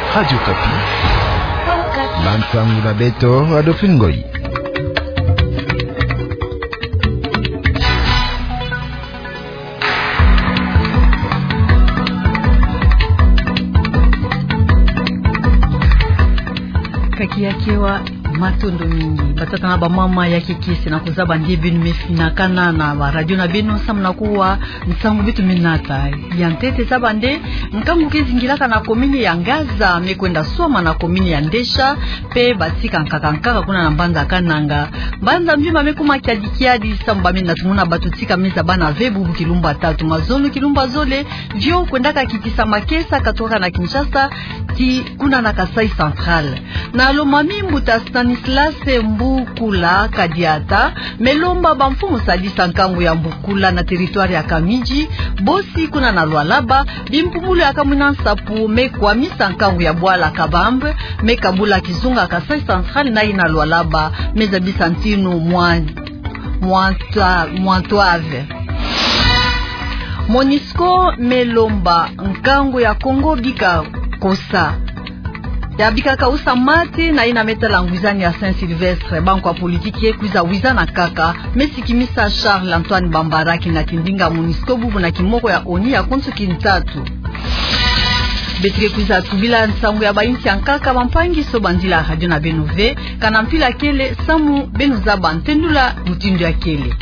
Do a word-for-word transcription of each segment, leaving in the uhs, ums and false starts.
Radio Kapi. Bansangu na Beto Adolphine Ngoyi. Kakiakewa matondo mingi batata na bamama ya kikisi na kuzaba ndibe nimefina kana na ba radio na beno samna kuwa nsangu bitu minata ya ntete zabande nkangu kezingilaka na komini ya Ngaza mekwenda soma na komini ya Ndesha pe batika nkakankaka kuna na mbanza kananga mbanza mbima mekuma kiadikiadi samba mina tumuna batutika meza bana vebu kilumba tatu mazolo kilumba zole vyo kwendaka kitisa makesa katoka na Kinshasa ki kuna na Kasai Central na lomami mbuta Stanislas Mbukula Kadiata melomba bamfumu sadisa nkangu ya Mbukula na territoire ya Kamiji bosi kuna na Lualaba bimpumulu ya Kamuna Nsapu mekwa misa nkangu ya Bwala Kabambe mekabula Kizunga Kasai Central na ina Lualaba meza bisantino mwa mwanta mwantoave Monisco melomba nkangu ya Kongo bika kosa ya bika kausa mati na ina metala ngwizani ya Saint Sylvestre banko ya politiki ye kuiza wizana kaka mesikimisa Charles Antoine Bambaraki na kindinga Monisco bubu na kimoko ya oni ya kontu kintatu betike kuiza tubila nsangu ya bainti ya nkaka bampangi so bandila radio na Benove kana mpila kele samu benuzaba ntendula mutindo ya kele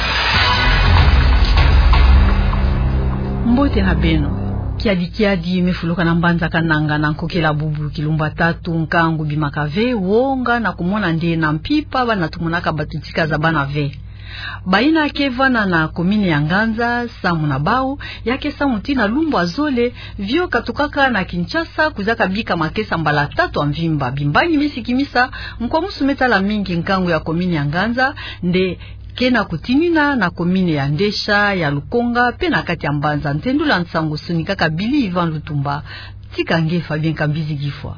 mbote na beno kiadi kiadi mefuluka na mbanza kananga na nkokela bubu kilumba tatu nkangu bimakave wonga na kumona ndiye na mpipa bana tumunaka batutika za bana ve baina kevana na komini ya Nganza samu na bau yake samu tina lumbu azole vyo katukaka na Kinshasa kuzaka bika makesa mbala tatu amvimba bimbanyi misikimisa mkwa musumeta la mingi nkangu ya komini ya Nganza nde kena kutinina na komine ya Ndesha ya Lukonga pena kati ya Mbanza ntendula nsangu sunika kabili Ivan Lutumba tikange Fabien Kambizi Gifwa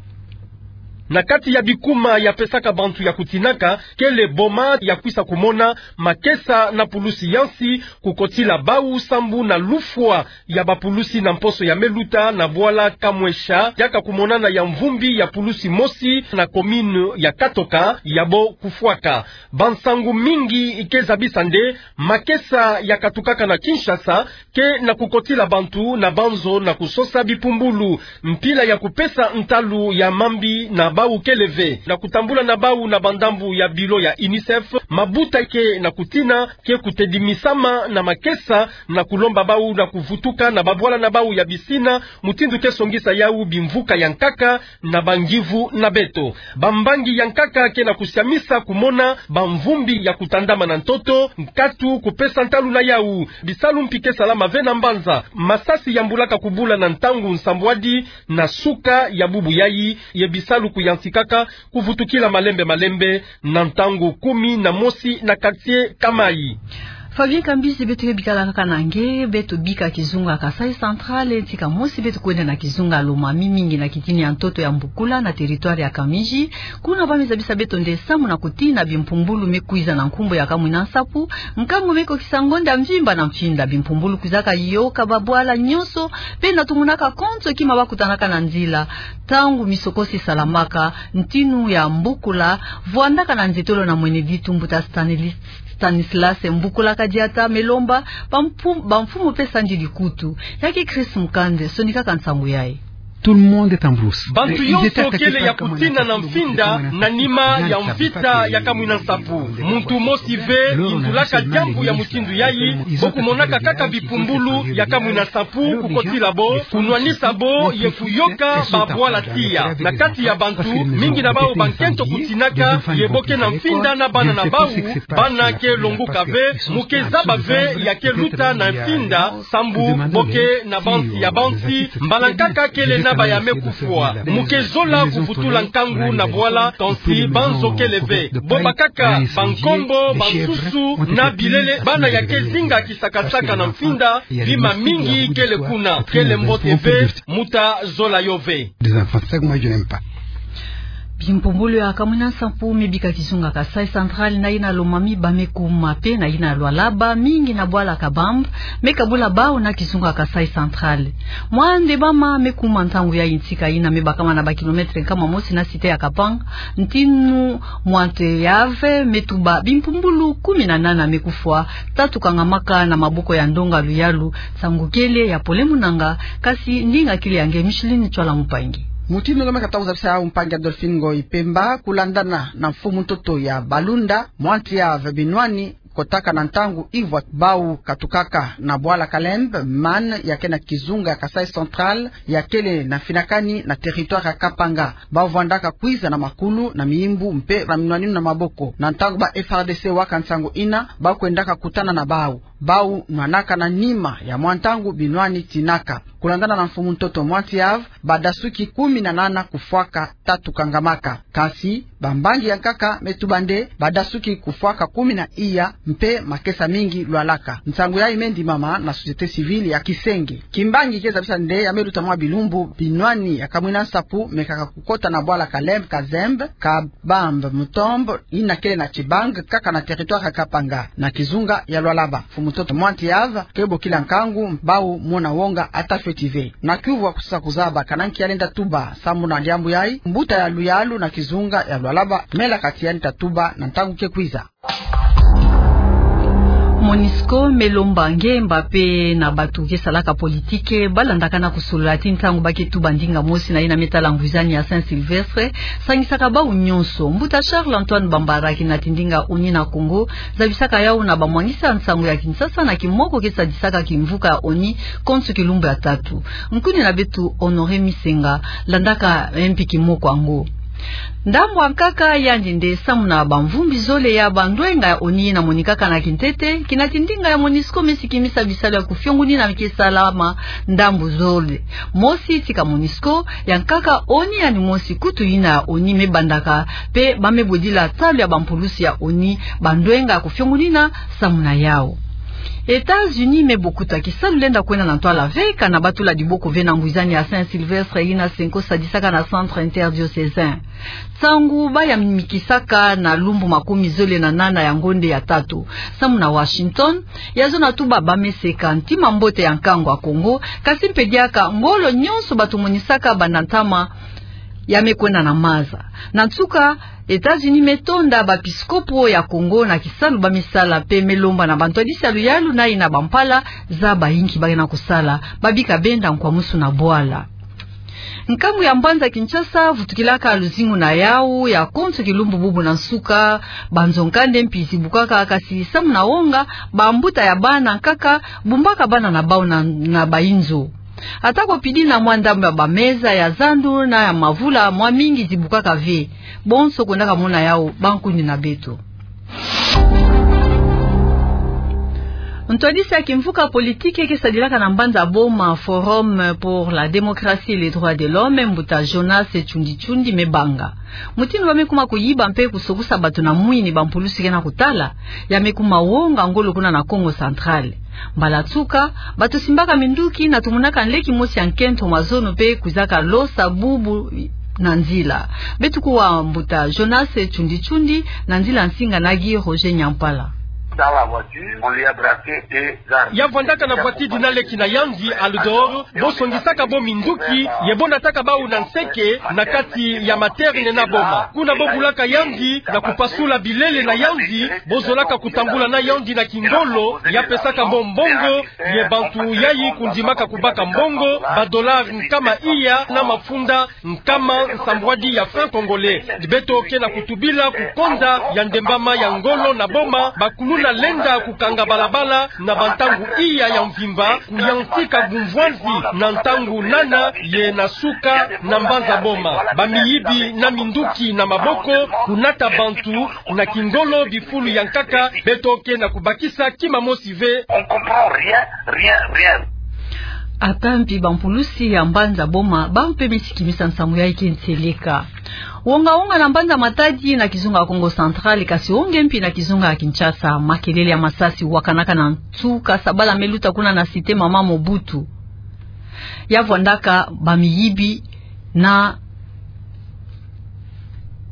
na kati ya bikuma ya pesaka bantu ya kutinaka kele boma ya kuisa kumona makesa na pulusi yansi kukotila bau sambu na lufwa ya bapulusi na mposo ya Meluta na Bwala Kamwesha yaka kumonana ya mvumbi ya pulusi mosi na komine ya Katoka yabo kufuaka bansangu mingi ikeza bisande makesa ya katukaka na Kinshasa ke na kukotila bantu na banzo na kusosa bipumbulu mpila ya kupesa ntalu ya mambi na bau keleve na kutambula na bau na bandambu ya bilo ya UNICEF mabuta ke na kutina ke kutedimisama na makesa na kulomba bau na kuvutuka na babwala na bau ya bisina mutindu ke songisa yau bimvuka ya nkaka na bangivu na beto bambangi ya nkaka ke na kusiamisa kumona bamvumbi ya kutandama na ntoto nkatu kupesa ntalu na yau bisalu mpike salama vena mbanza masasi ya mbulaka kubula na ntangu nsambwadi na suka ya bubu yayi ye bisalu kuyansikaka kuvutukila malembe malembe na ntangu kumi na mosi na quartier Kamai Fabien Kambizi betu bikala kanange betu bika Kizunga Kasai Central tika mosi betu kwenda na Kizunga Lomami mingi na kitini ya ntoto ya Mbukula na territoire ya Kamiji kuna bameza bisa betu ndesamu na kutina bimpumbulu mekuiza na nkumbo ya Kamwina Nsapu nkangu meko kisangonda mvimba na mfinda bimpumbulu kuzaka yoka babwala nyoso pena tumunaka konto kima bakutanaka na nzila tangu misokosi salamaka ntinu ya Mbukula vuandaka na nzitolo na mwene ditumbuta Stanislas Stanislas Mbukula Kadiata melomba bamfumu pesa njili kutu yake Chris Mukande sonika kansangu yae Tout le monde est en brousse. Bantu yonso kele ya kutina na mfinda na nima ya mvita ya Kamwina Nsapu. Muntu mosive indulaka jambu ya mutindu yayi boku monaka kaka bipumbulu ya Kamwina Nsapu kukotila bo kunwanisa bo ye kuyoka babwala tia. Na kati ya bantu mingi na bao bankento kutinaka ye boke na mfinda na bana na bau bana ke longu kave muke zabave ya ke luta na mfinda sambu boke na bansi ya bansi mbalankaka kele na ba ya mekufua mukezola kuvutula nkangu na Bwala tonsi banzo keleve boba kaka bankombo bansusu na bilele bana ya kezinga kisakasaka na mfinda bima mingi kele kuna kele mbote ve muta zola yove des enfants ça que moi je n'aime pas. Bimpumbulu ya Kamwina Nsapu mibika Kizunga Kasai Central na ina lomami bameku mape na ina Lualaba mingi na Bwala Kabamba mekabula bao na Kizunga Kasai Central. Mwande bama meku mantangu ya intika ina mebakama na ba kilometre kama mosi na site ya Kapanga ntinu mwante yave metuba bimpumbulu kumi na nana mekufwa tatu kangamaka na mabuko ya ndonga luyalu sangukele ya pole munanga kasi ndinga kile yange Michelin Chwala Mupangi. Mutimi ngome katakuza bisa umpangi Adolphine Ngoi Pemba kulandana na mfumu mtoto ya Balunda mwanti ya Binwani kotaka na ntangu Ivo Bau Katukaka na Bwala Kalembe man yake na Kizunga ya Kasai Central yakele na Finakani na territoire ya Kapanga Bau vandaka kwiza na makulu na miimbu mpe na minwaninu na maboko na ntangu ba F R D C waka ntangu ina Bau kuendaka kutana na Bau Bau nwanaka na nima ya mwantangu Binwani Tinaka kulandana na mfumu mtoto mwanti yav badasuki kumi na nana kufuaka tatu kangamaka kasi bambangi ya kaka metubande badasuki kufuaka kumi na iya mpe makesa mingi Lualaka ntangu ya imendi mama na societe civile ya Kisenge kimbangi keza bisa nde ya meruta mwa Bilumbu Binwani ya Kamwina Nsapu mekaka kukota na Bwala Kalembe Kazembe Kabamba Mutombo ina kele na Chibang kaka na territoire ya Kapanga na Kizunga ya Lualaba fumutoto mwanti yava kebo kila nkangu Bau mona wonga atafetive na kivu wa kusasa kuzaba kananki ya lenda tuba samu na ndiambu yai mbuta ya Luyalu na Kizunga ya Lualaba mela katiani tatuba na ntangu kekwiza. Monisco Melomba Ngemba pe na batu kesalaka politike balandaka na kusolola tintangu baketu bandinga mosi na ina metala ngwizani ya Saint Sylvestre sangisaka ba unyonso mbuta Charles Antoine Bambara kina tindinga uni na Congo zabisaka yao na bamwangisa nsangu ya Kinshasa na kimoko kesa disaka kimvuka oni konsu kilumbu ya tatu nkuni na betu Honoré Misenga landaka mpi kimoko ango ndambo ankaka ya ndinde samuna bamvumbi zole ya bandwenga oni na monikaka na kintete kinatindinga ya Monisco mesikimisa bisala ya kufyonguni na mkesalama ndambo zole mosi tika Monisco yankaka oni ya ni mosi kutu ina oni mebandaka pe bamebodila talo ya bampulusi ya oni bandwenga ya kufyonguni na samuna yao. États-Unis me bokuta kisalu lenda kwena na Ntwala veka na batula diboko vena ngwizani ya Saint Sylvestre ina senko sadisaka na centre interdiocesain. Tsangu ba ya mikisaka na lumbu makumi zole na nana ya ngonde ya tatu. Samu na Washington, yazo na tuba bameseka ntima mbote ya nkango wa Kongo, kasi mpediaka ngolo nyonso batu monisaka banantama ya mekwena na maza. Natsuka, États-Unis metonda bapiskopo ya Kongo na kisalu bamisala pe melomba na bantwadisi ya Luyalu na ina bampala za bahinki bagena kusala babika benda nkwa musu na Bwala. Nkamu ya Mbanza Kinshasa vutukilaka aluzingu na yao ya kontu kilumbu bubu na suka banzonkande mpisi bukaka kasi samu na onga bambuta ya bana nkaka bumbaka bana na bao na, na bainzo. Atako pidi na mwandambu ya bameza ya zandu na ya mavula mwa mingi zibukaka ve bonso kondaka mona yao bankundi na beto. Ntwadisi ya kimvuka politike kesadilaka na Mbanza Boma Forum pour la démocratie et les droits de l'homme mbuta Jonas Chundi Chundi mebanga. Mutinu wamekuma kuyiba mpe kusokusa batu na mwini bampulusi kena kutala ya mekuma wonga ngolo kuna na Congo Central. Mbalatsuka batu simbaka minduki na tumunaka nleki mosi ya nkento mazono pe kuzaka losa bubu na nzila. Betu kuwa mbuta Jonas Chundi Chundi na nzila nsinga nagi Roger Nyampala. Dans la voiture, on lui a braqué des armes. Yavandaka na voiture dinaleki na yanzi aludor bosongisaka bo minduki yebonataka ba unanseke na kati ya materne na boma kuna bobulaka yanzi na kupasula bilele na yanzi bozolaka kutambula na yanzi na kingolo yapesaka bombongo ye bantu yayi kundimaka kubaka mbongo ba dollar nkama iya na mafunda nkama nsambwadi ya franc congolais dibeto kena kutubila kukonda ya ndembama ya ngolo na boma bakuluna lenda kukanga balabala na bantangu iya ya mvimba kuyantika gumvwanzi na ntangu nana ye nasuka na Mbanza Boma bamiyibi na minduki na maboko kunata bantu na kingolo bifulu ya nkaka betoke na kubakisa kima mosive. On comprend rien, rien, rien. Atampi bampulusi ya Mbanza Boma bampe misikimisa nsamu ya ikenseleka. Wonga wonga na Mbanza Matadi na Kizunga ya Kongo Central kasi onge mpi na Kizunga ya Kinshasa makelele ya masasi wakanaka na Ntuka sabala meluta kuna na site mama Mobutu. Ya vwandaka bamiyibi na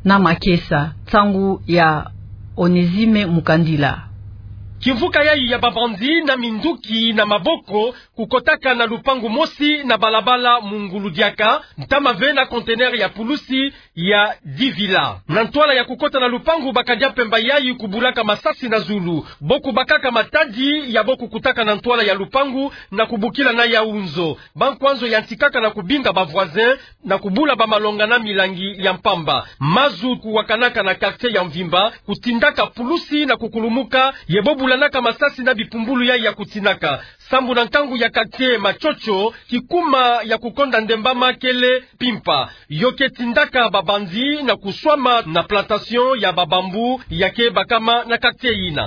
na makesa tangu ya Onezime Mukandila. Kivuka yai ya babandi na minduki na maboko kukotaka na lupangu mosi na balabala Munguludiaka ntama vena kontener ya pulusi ya Divila na ntwala ya kukota na lupangu bakadia pemba yai kubulaka masasi na zulu boku bakaka matadi ya boku kutaka na ntwala ya lupangu na kubukila na ya unzo bankwanzo ya ntikaka na kubinga ba voisin na kubula ba malonga na milangi ya mpamba mazu kuwakanaka na quartier ya Mvimba kutindaka pulusi na kukulumuka yebobula naka masasi na bipumbulu ya ya kutinaka sambu na ntangu ya quartier Machocho kikuma ya kukonda ndemba makele pimpa yoke tindaka babandi na kuswama na plantation ya babambu yake bakama na quartier ina.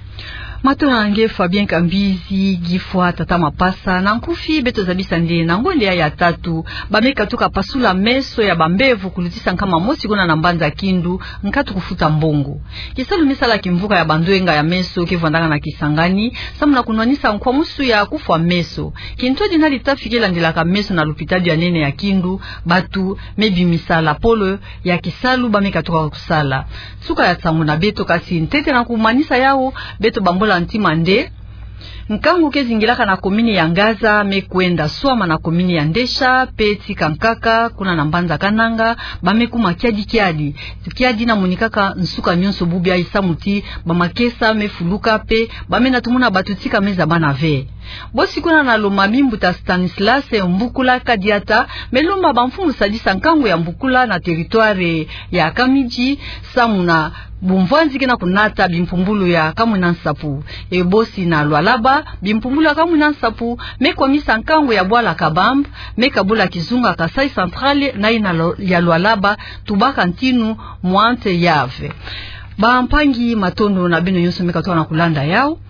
Matorange Fabien Kambizi Gifwa Tata Mapasa na nkufi beto zabisa nde na ngonde ya tatu bameka tuka pasula meso ya bambevu kulitisa nkama mosi kuna na mbanza kindu nkatu kufuta mbongo kisalu misala kimvuka ya bandwenga ya meso kivandanga na Kisangani samuna kunwanisa nkwa musu ya kufwa meso kinto dina litafikela ndilaka meso na lupitadi ya nene ya kindu batu mebi misala polo ya kisalu bameka tuka kusala suka ya tsangu na beto kasi ntete na kumanisa yao beto bambo la ntimande nkangu kezingilaka na komini ya Ngaza mekwenda swama na komini ya Ndesha peti kankaka kuna na mbanza kananga bamekuma kiadi kiadi kiadi na munikaka nsuka nyonso bubia isamuti bamakesa mefuluka pe bamena tumuna batutika meza bana ve bosi kuna na loma mimbuta Stanislas Mbukula Kadiata melomba bamfumu sadisa nkangu ya Mbukula na territoire ya Kamiji samuna bumvanzi kena kunata bimpumbulu ya Kamwina Nsapu e bosi na Lwalaba bimpumbulu ya Kamwina Nsapu mekwa misa nkangu ya Bwala Kabamb mekabula Kizunga Kasai Centrale na ina ya Lwalaba tubaka ntinu mwante yave bampangi matondo na bino yonso mekatoa na kulanda yao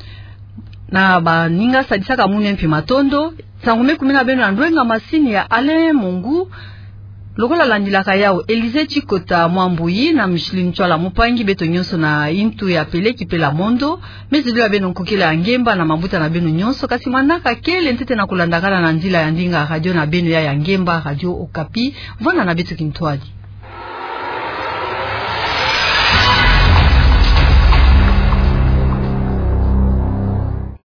na ba ninga sadisaka mune mpi matondo sangume kumina beno na ndwenga masini ya Ale Mungu lokola landilaka yao Elize Chikota Mwambuyi na Michelin Chwala mupangi beto nyonso na intu ya peleki pela mondo mezilo ya beno nkokela ya ngemba na mabuta na beno nyonso kasi manaka kele ntete na kulandakala na ndila ya ndinga radio na beno ya ya ngemba radio Okapi vona na beto kintwadi.